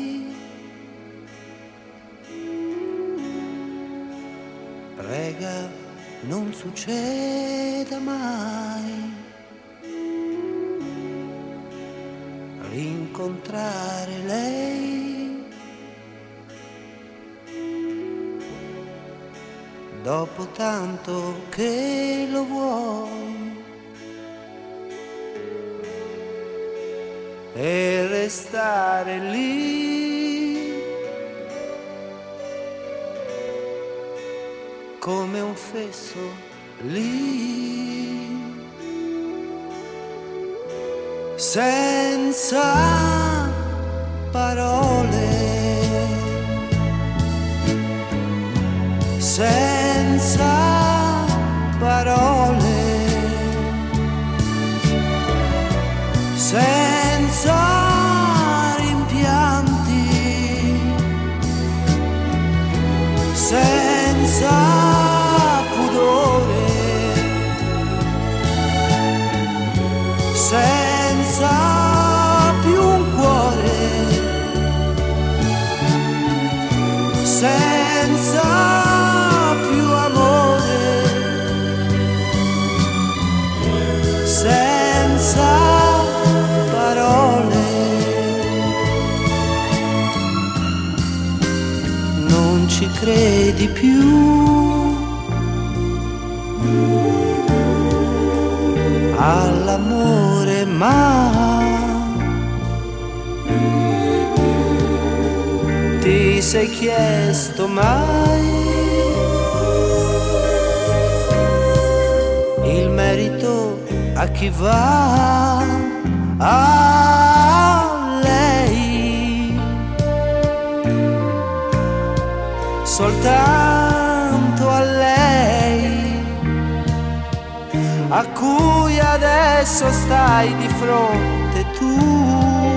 Prega non succeda mai rincontrare lei dopo tanto che lo vuoi e restare lì come un fesso lì senza parole, senza parole, senza rimpianti, senza pudore, senza più un cuore, senza più amore, senza parole. Non ci credi più all'amore, ma ti sei chiesto mai il merito a chi va? A lei, soltanto a lei, a cui adesso stai di fronte tu,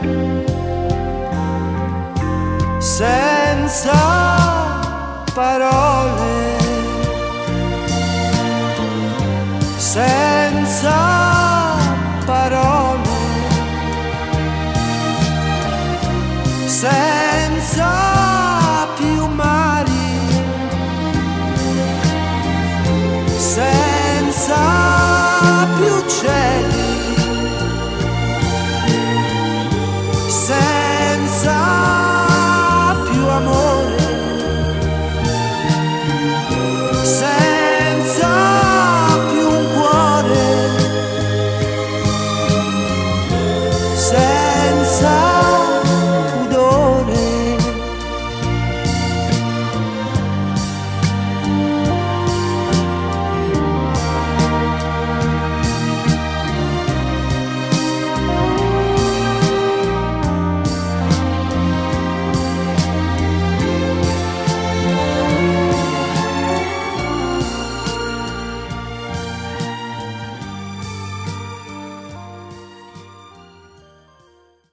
senza parole, senza parole, senza